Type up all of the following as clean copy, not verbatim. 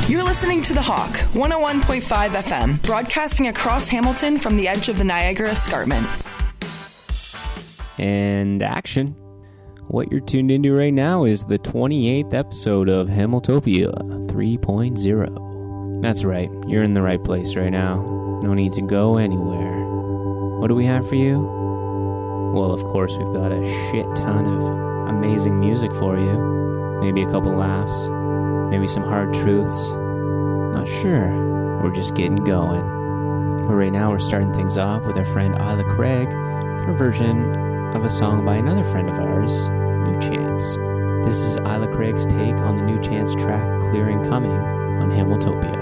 You're listening to The Hawk, 101.5 FM, broadcasting across Hamilton from the edge of the Niagara Escarpment. And action. What you're tuned into right now is the 28th episode of Hamiltopia 3.0. That's right, you're in the right place right now. No need to go anywhere. What do we have for you? Well, of course, we've got a shit ton of amazing music for you. Maybe a couple laughs. Maybe some hard truths. Not sure. We're just getting going. But right now we're starting things off with our friend Isla Craig, her version of a song by another friend of ours, New Chance. This is Isla Craig's take on the New Chance track Clearing Coming on Hamiltopia.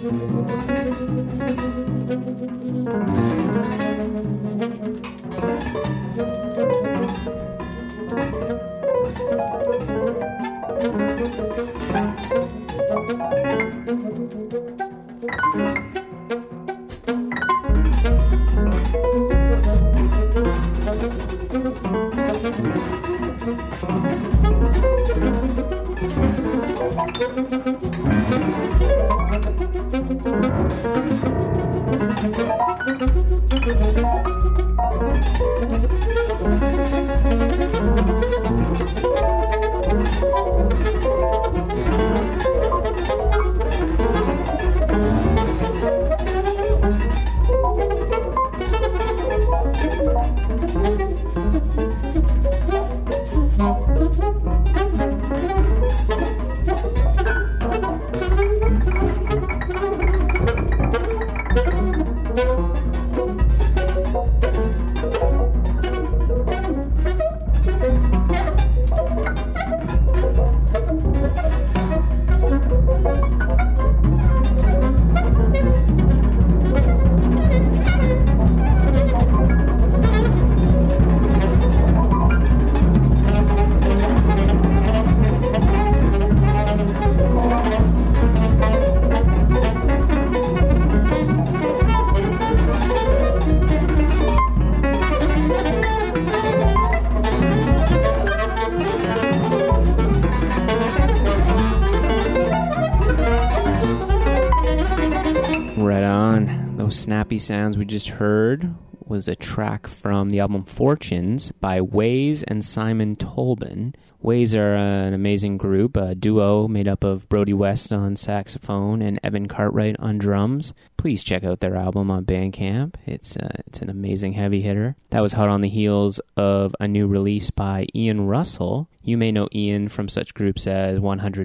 Snappy sounds we just heard was a track from the album Fortunes by Waze and Simon Tolbin. Waze are an amazing group, a duo made up of Brody West on saxophone and Evan Cartwright on drums. Please check out their album on Bandcamp. It's an amazing heavy hitter. That was hot on the heels of a new release by Ian Russell. You may know Ian from such groups as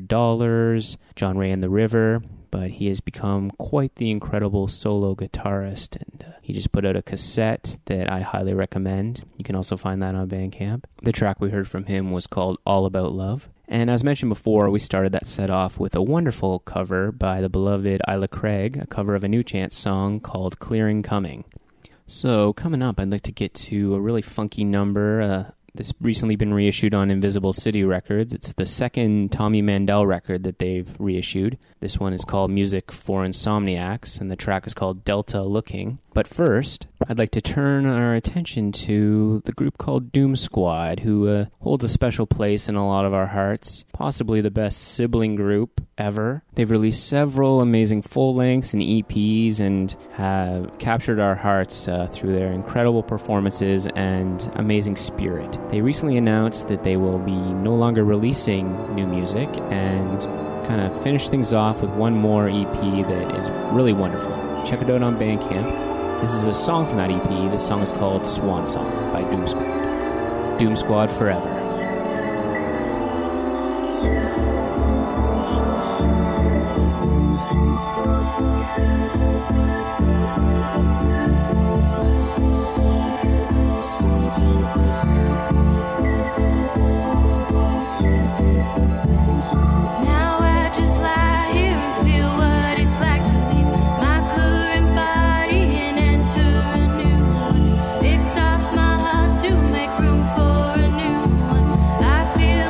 $100, John Ray and the River, but he has become quite the incredible solo guitarist, and he just put out a cassette that I highly recommend. You can also find that on Bandcamp. The track we heard from him was called All About Love. And as mentioned before, we started that set off with a wonderful cover by the beloved Isla Craig, a cover of a New Chance song called Clearing Coming. So coming up, I'd like to get to a really funky number. This recently been reissued on Invisible City Records. It's the second Tommy Mandel record that they've reissued. This one is called Music for Insomniacs, and the track is called Delta Looking. But first, I'd like to turn our attention to the group called Doom Squad, who holds a special place in a lot of our hearts. Possibly the best sibling group ever. They've released several amazing full-lengths and EPs and have captured our hearts through their incredible performances and amazing spirit. They recently announced that they will be no longer releasing new music and kind of finish things off with one more EP that is really wonderful. Check it out on Bandcamp. This is a song from that EP. This song is called Swan Song by Doom Squad. Doom Squad forever. Exhaust my heart to make room for a new one. I feel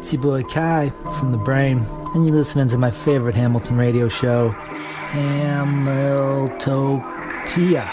It's your boy Kai from The Brain, and you're listening to my favorite Hamilton radio show, Hamiltopia.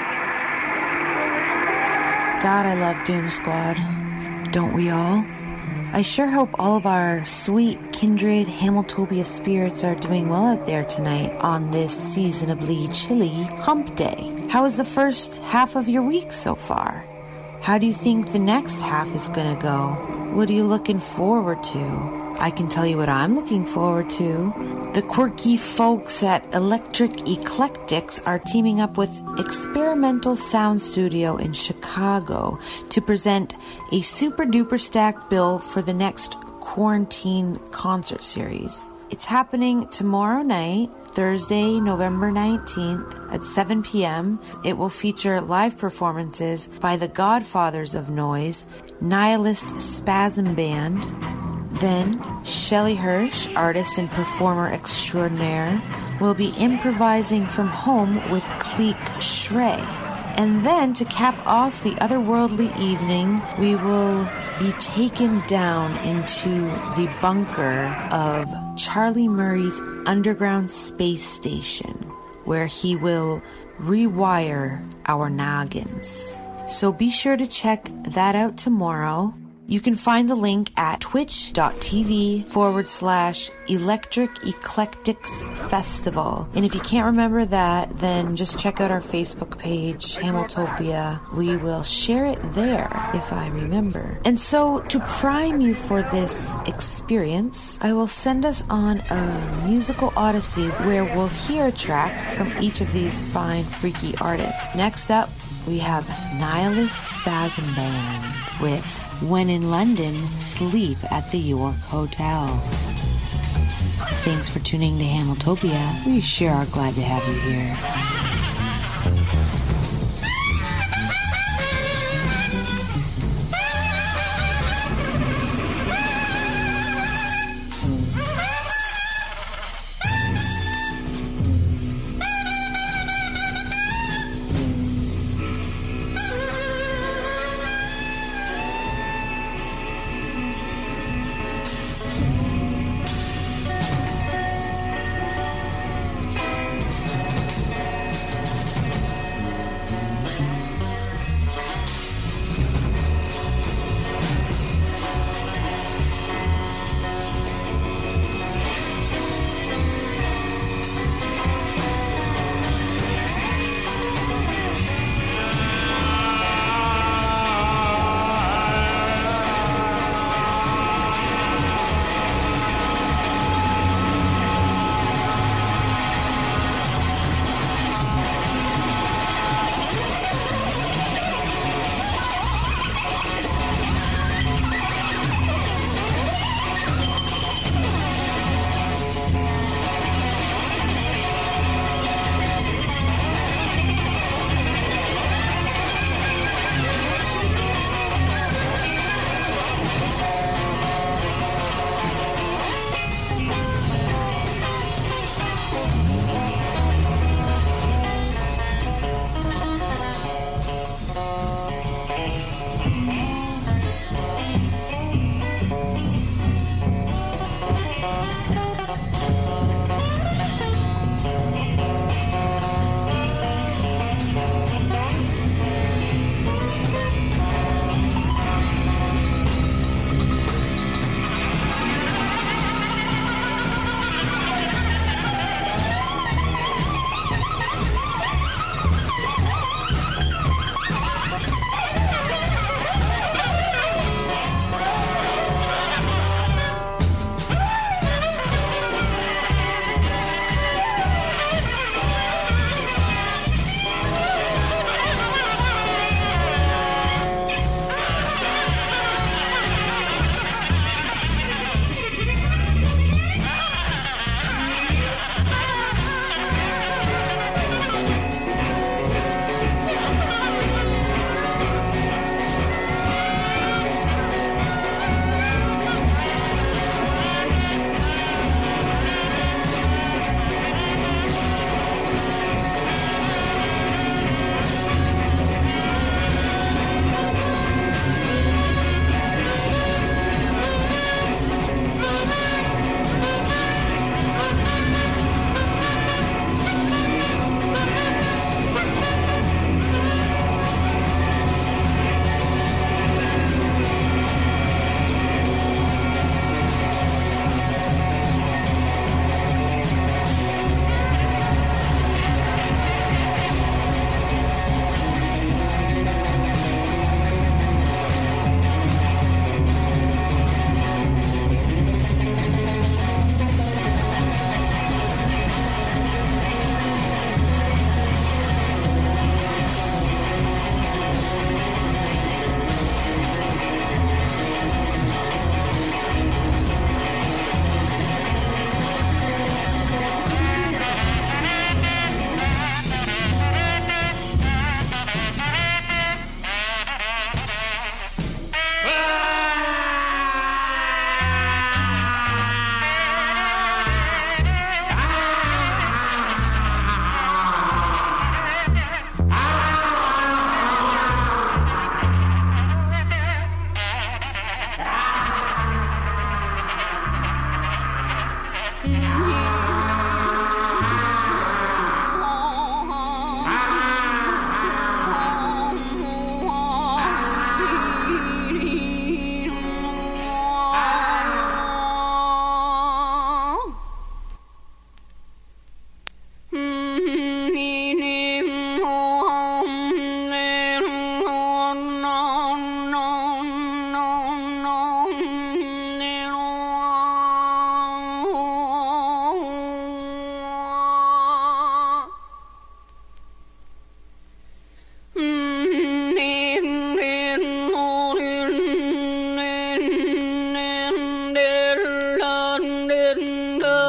God, I love Doom Squad. Don't we all? I sure hope all of our sweet, kindred Hamiltopia spirits are doing well out there tonight on this seasonably chilly hump day. How is the first half of your week so far? How do you think the next half is gonna go? What are you looking forward to? I can tell you what I'm looking forward to. The quirky folks at Electric Eclectics are teaming up with Experimental Sound Studio in Chicago to present a super duper stacked bill for the next quarantine concert series. It's happening tomorrow night, Thursday, November 19th at 7 p.m. It will feature live performances by the Godfathers of Noise, Nihilist Spasm Band. Then, Shelley Hirsch, artist and performer extraordinaire, will be improvising from home with Cleek Shrey. And then, to cap off the otherworldly evening, we will be taken down into the bunker of Charlie Murray's underground space station, where he will rewire our noggins. So be sure to check that out tomorrow. You can find the link at twitch.tv/Electric Eclectics Festival. And if you can't remember that, then just check out our Facebook page, Hamiltopia. We will share it there if I remember. And so, to prime you for this experience, I will send us on a musical odyssey where we'll hear a track from each of these fine, freaky artists. Next up, we have Nihilist Spasm Band with When in London, Sleep at the York Hotel. Thanks for tuning to Hamiltopia. We sure are glad to have you here.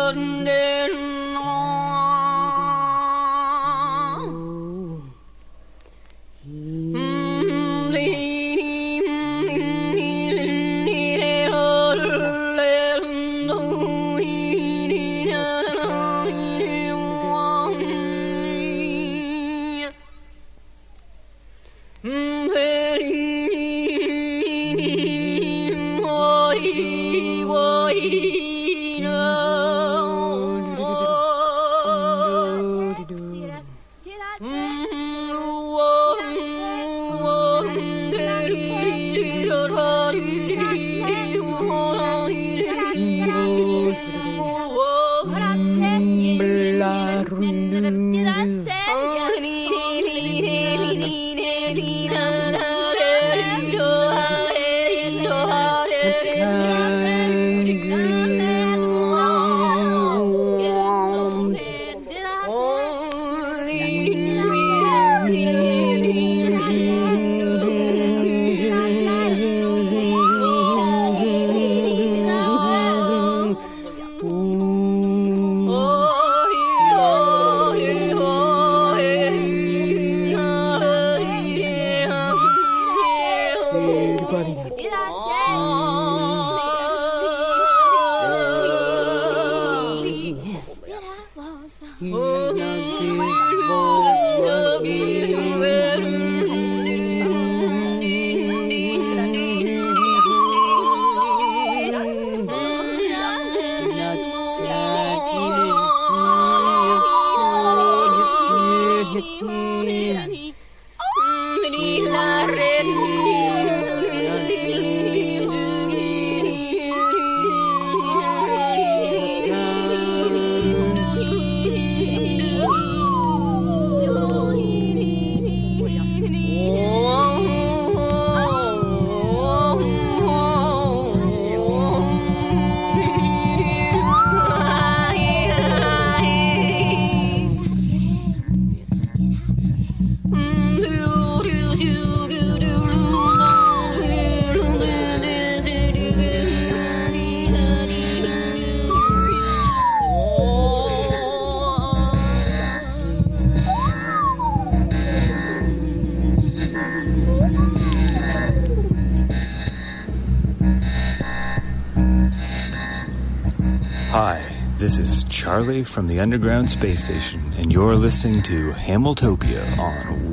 Hi, this is Charlie from the Underground Space Station, and you're listening to Hamiltopia on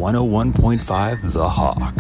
101.5 The Hawk.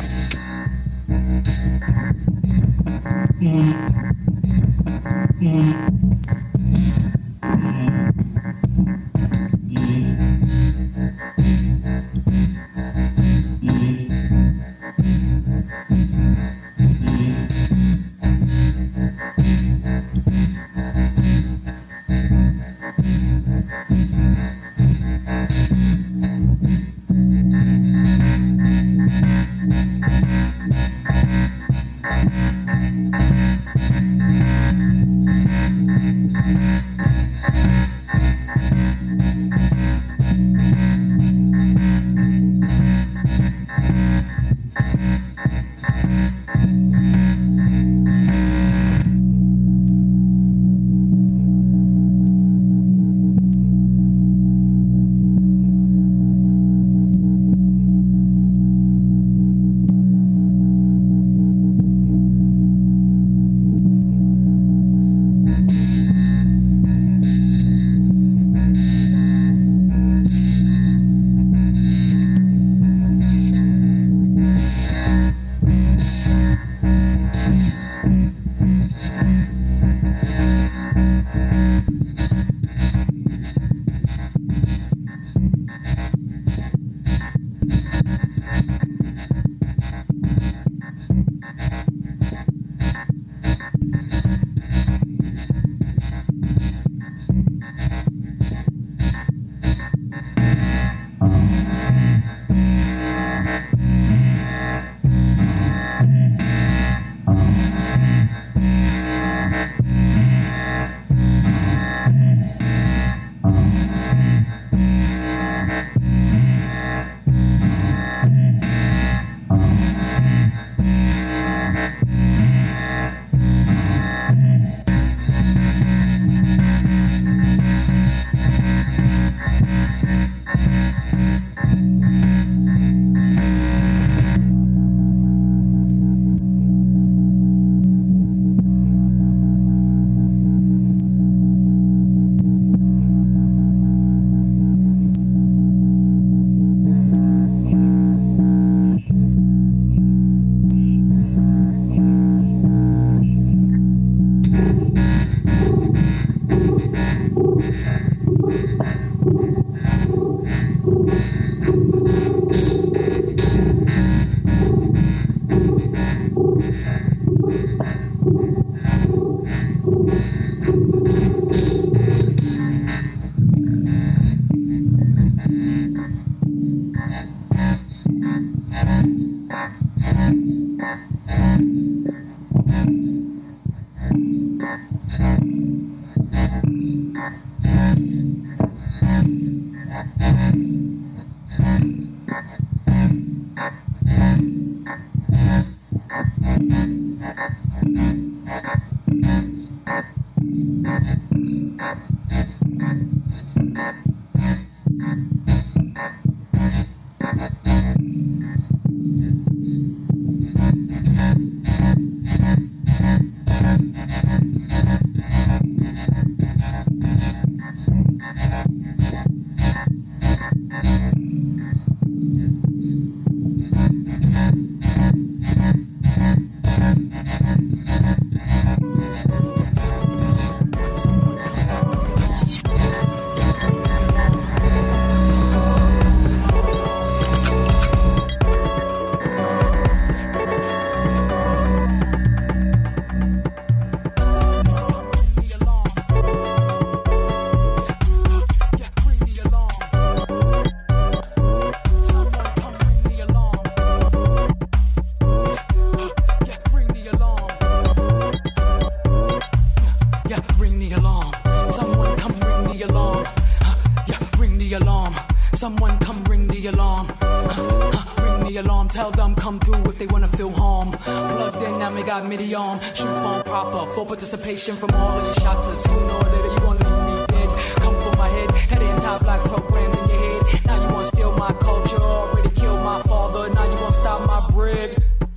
Someone come ring the alarm. Ring the alarm, tell them come through if they wanna feel harm. Plugged in, now we got MIDI on. Shoot phone proper, full participation from all of your shots. Sooner or later you gonna leave me dead. Come for my head, head anti-black program in your head. Now you wanna steal my culture, already killed my father. Now you wanna stop my bread.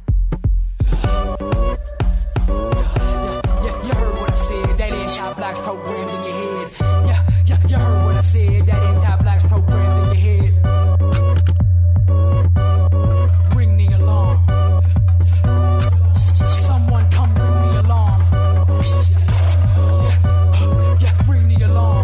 Yeah, you heard what I said. That anti-black programmed in your head. Yeah, you heard what I said. That anti-black programmed in your head. Ring the alarm. Someone come ring the alarm. Yeah, ring the alarm.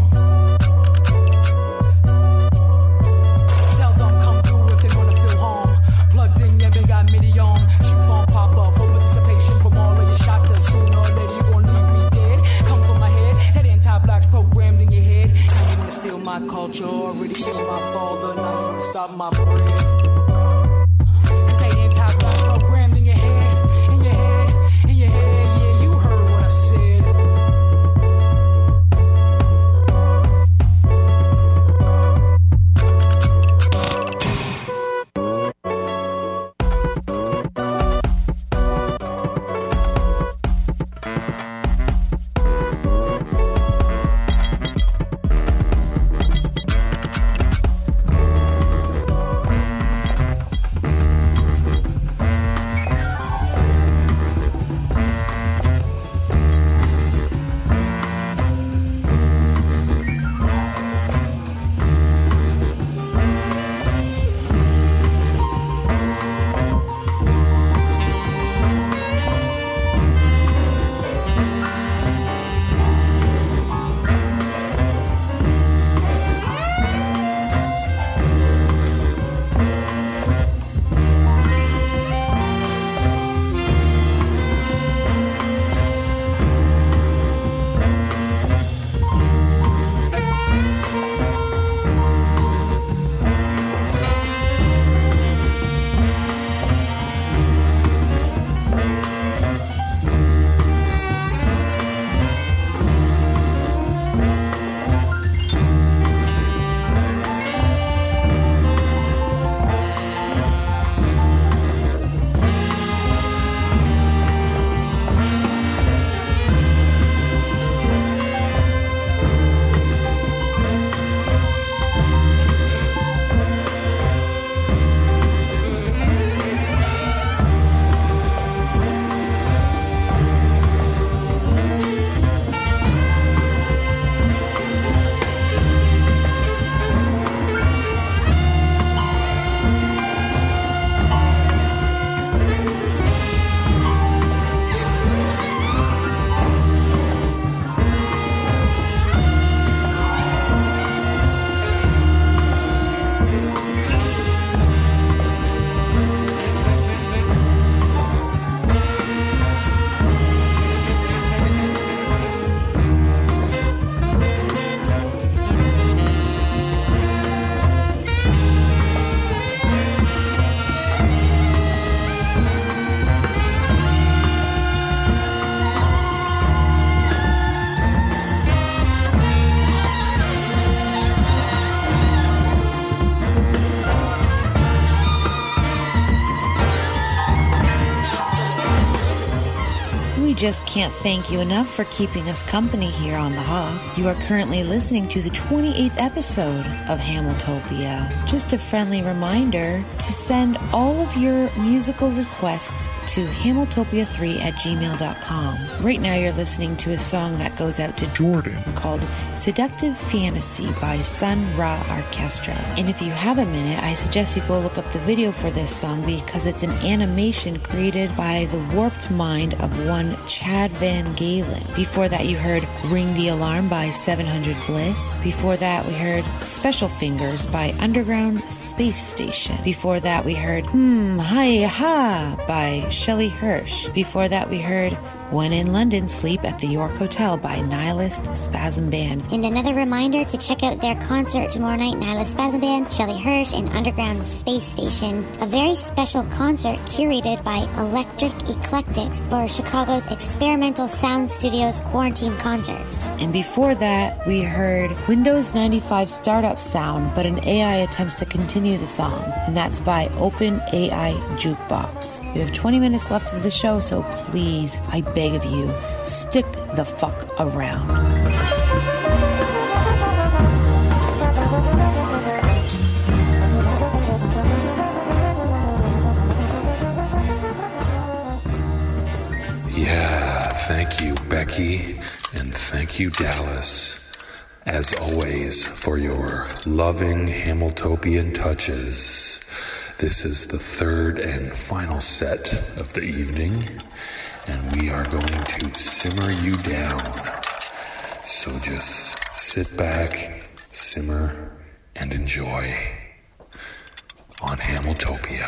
Tell them come through if they wanna feel harm. Plugged in, yeah, they got MIDI on. Shoot phone pop up, full participation from all of your shots. Sooner or later you gon' leave me dead. Come for my head, that anti-black's programmed in your head. Now you wanna steal my culture, already killed my father. Now you wanna stop my bread. Cause that anti-black programmed in your head, in your head, in your head. Yeah, you heard what I said. We just can't thank you enough for keeping us company here on The Hawk. You are currently listening to the 28th episode of Hamiltopia. Just a friendly reminder to send all of your musical requests to hamiltopia3@gmail.com. Right now you're listening to a song that goes out to Jordan called Seductive Fantasy by Sun Ra Orchestra. And if you have a minute, I suggest you go look up the video for this song because it's an animation created by the warped mind of one Chad Van Galen. Before that you heard Ring the Alarm by 700 Bliss. Before that we heard Special Fingers by Underground Space Station. Before that we heard Hi Ha by Shelley Hirsch. Before that we heard When in London, Sleep at the York Hotel by Nihilist Spasm Band. And another reminder to check out their concert tomorrow night, Nihilist Spasm Band, Shelley Hirsch, and Underground Space Station. A very special concert curated by Electric Eclectics for Chicago's Experimental Sound Studios Quarantine Concerts. And before that, we heard Windows 95 Startup Sound, but an AI attempts to continue the song. And that's by Open AI Jukebox. We have 20 minutes left of the show, so please, I beg of you, stick the fuck around. Yeah, thank you, Becky, and thank you, Dallas, as always, for your loving Hamiltopian touches. This is the third and final set of the evening, and we are going to simmer you down. So just sit back, simmer, and enjoy on Hamiltopia.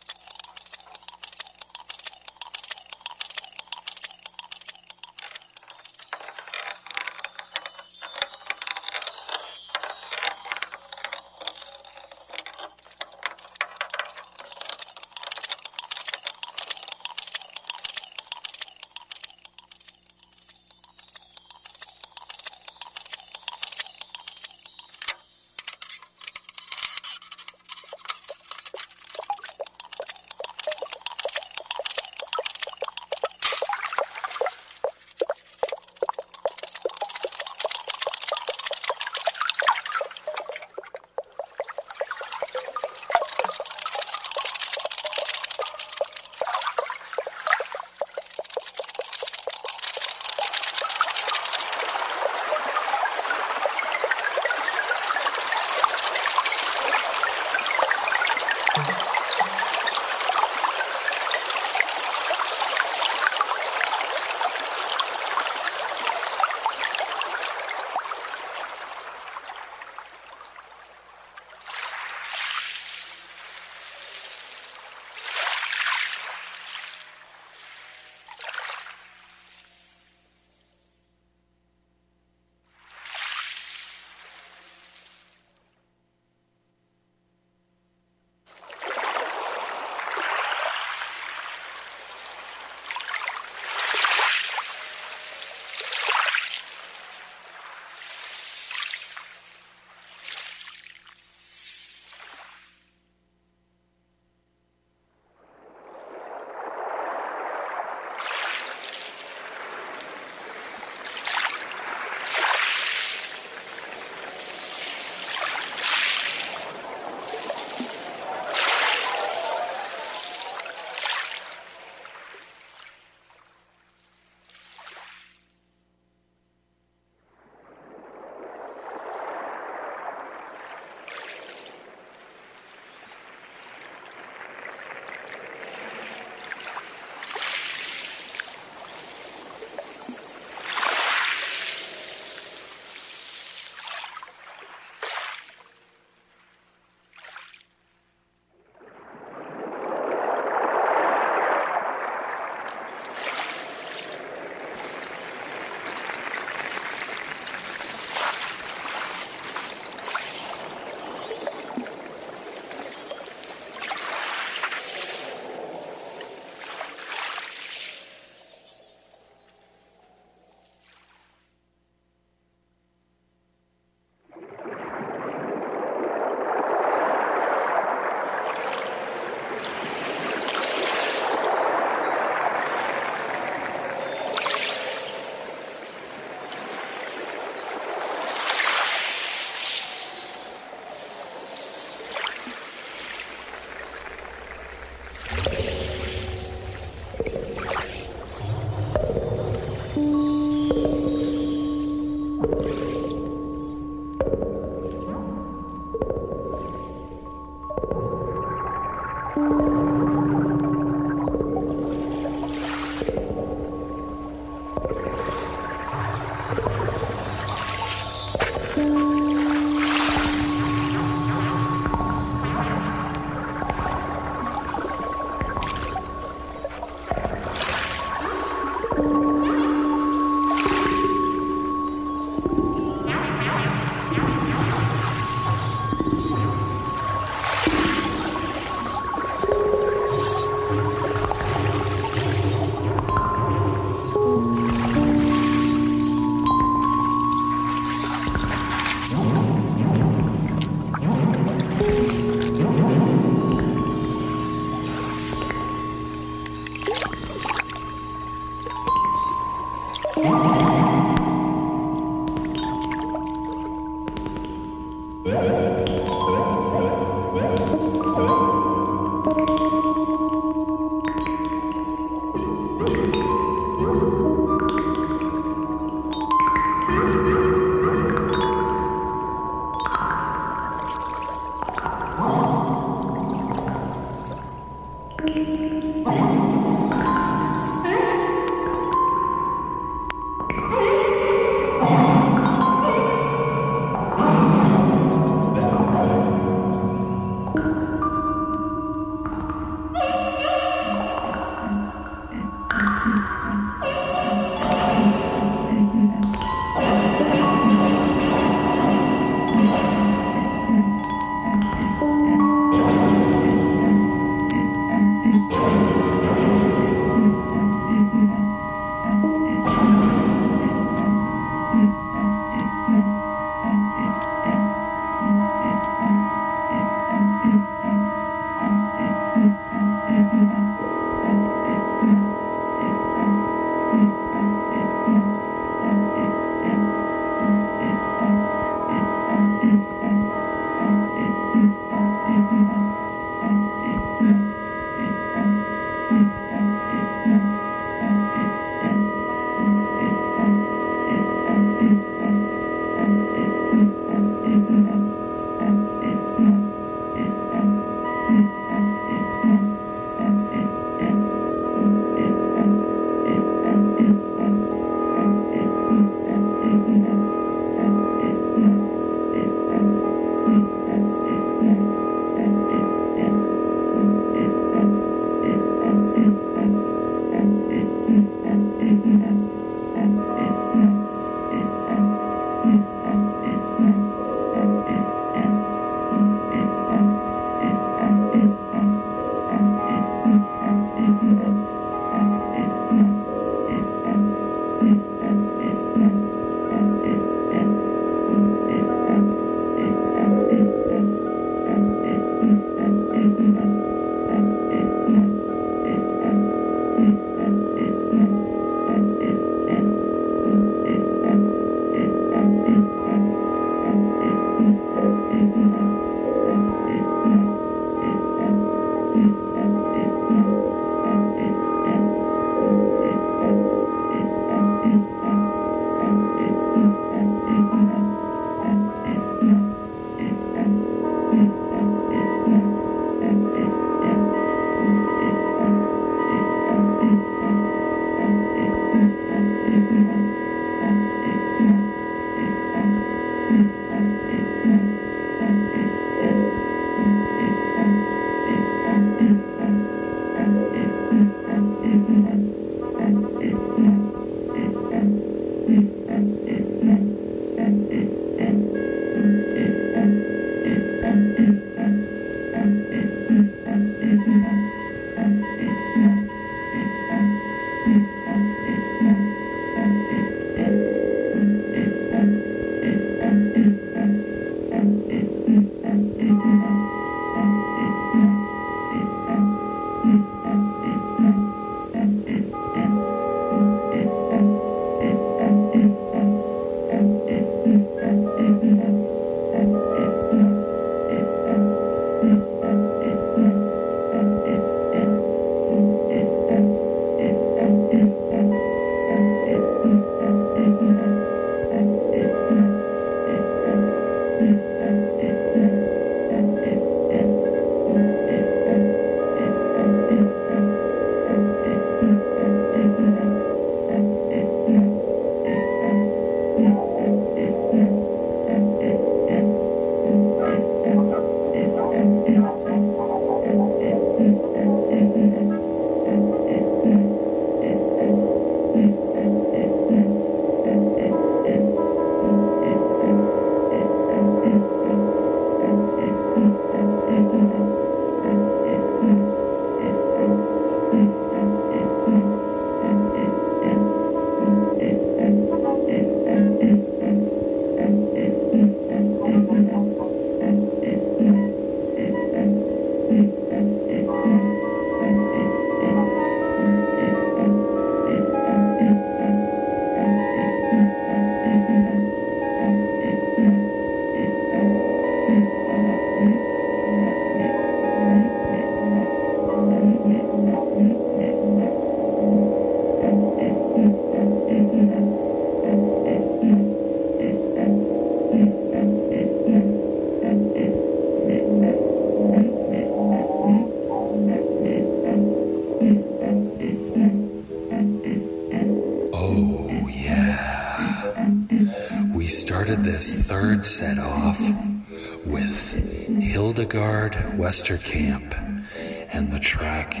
This third set off with Hildegard Westerkamp and the track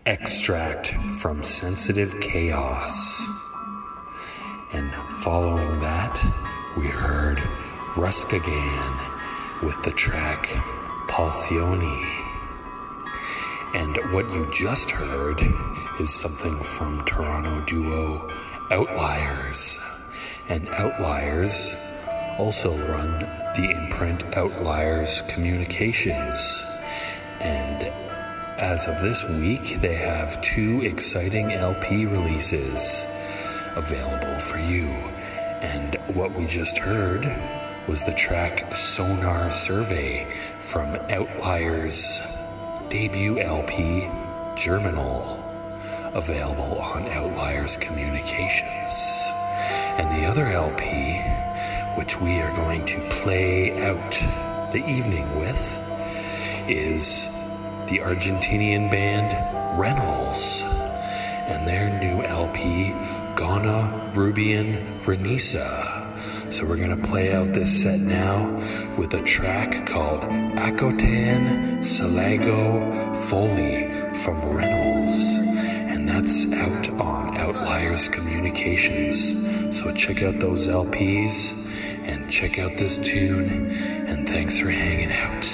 Extract from Sensitive Chaos. And following that, we heard Ruskagan with the track Palsioni. And what you just heard is something from Toronto duo Outliers. And Outliers also run the imprint Outliers Communications. And as of this week, they have 2 exciting LP releases available for you. And what we just heard was the track Sonar Survey from Outliers' debut LP, Germinal, available on Outliers Communications. And the other LP, which we are going to play out the evening with, is the Argentinian band Reynolds and their new LP, Ghana Rubian Renisa. So we're going to play out this set now with a track called Akotan Salago Foley from Reynolds. And that's out on Outliers Communications. So check out those LPs and check out this tune. And thanks for hanging out.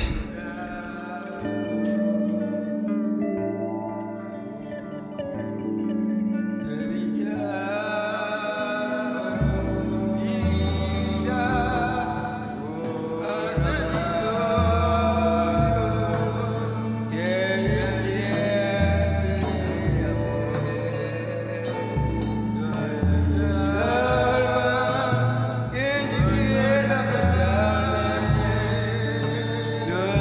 Yeah.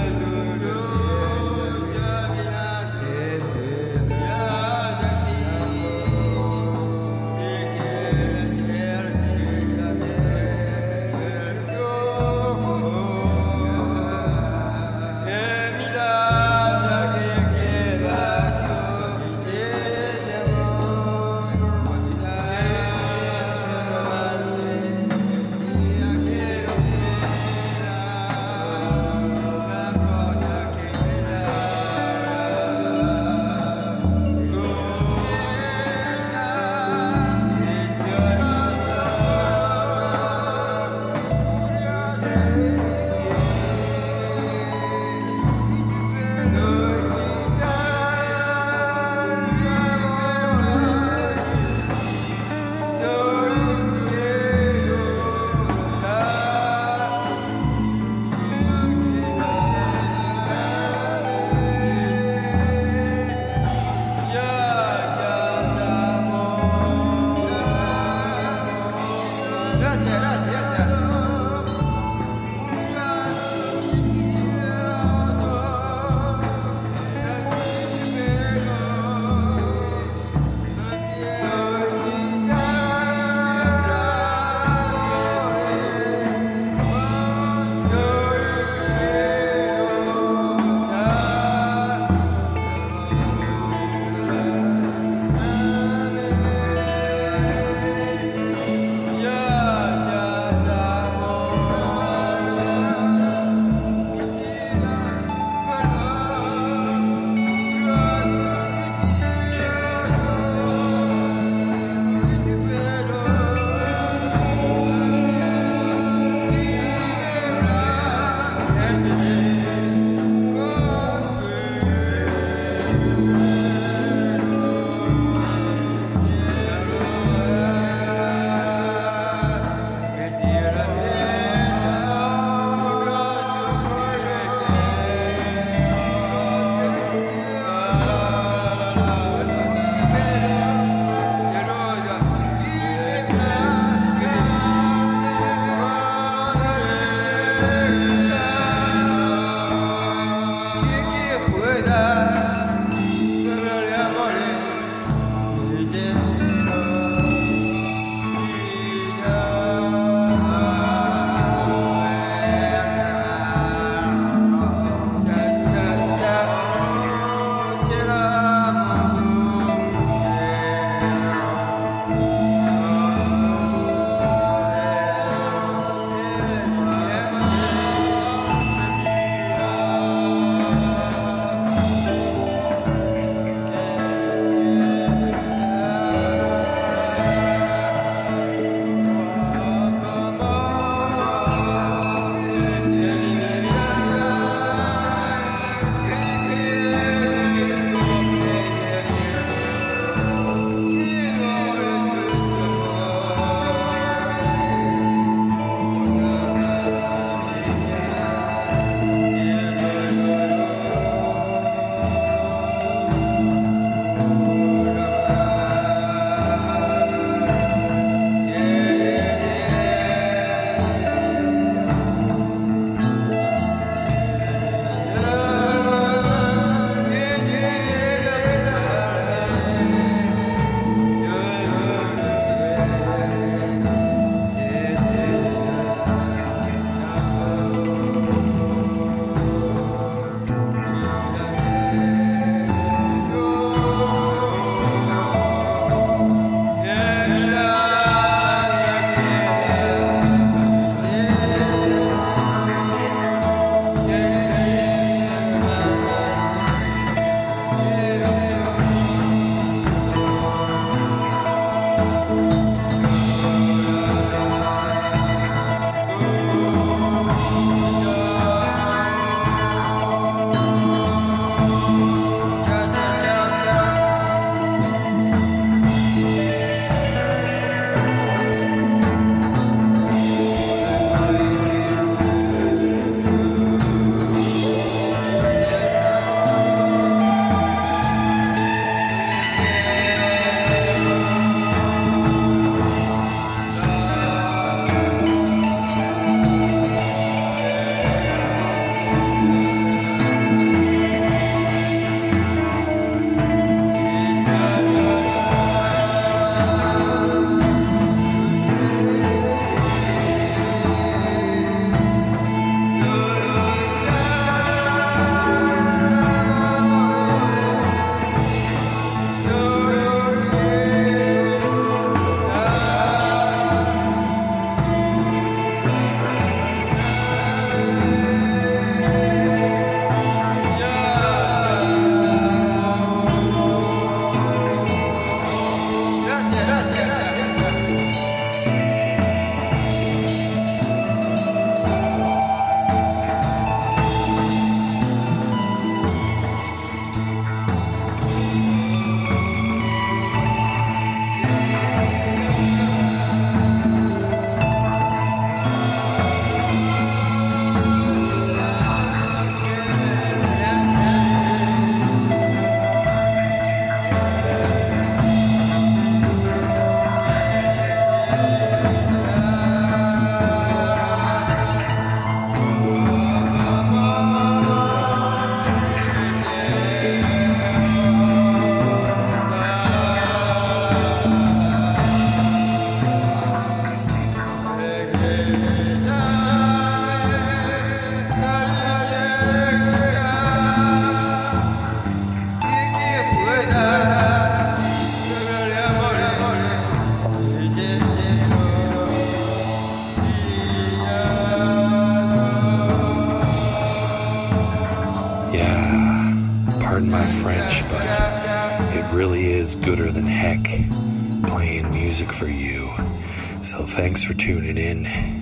gooder than heck playing music for you. So thanks for tuning in.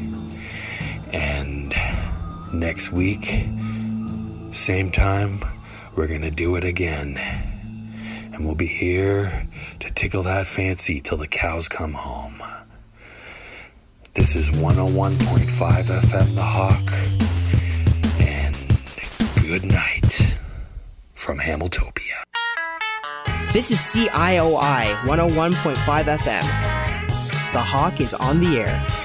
And next week, same time, we're gonna do it again. And we'll be here to tickle that fancy till the cows come home. This is 101.5 FM The Hawk. And good night from Hamiltopia. This is CIOI 101.5 FM. The Hawk is on the air.